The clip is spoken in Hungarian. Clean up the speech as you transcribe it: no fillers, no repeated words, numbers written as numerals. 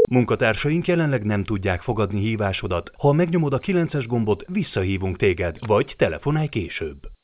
Munkatársaink jelenleg nem tudják fogadni hívásodat. Ha megnyomod a 9-es gombot, visszahívunk téged, vagy telefonálj később.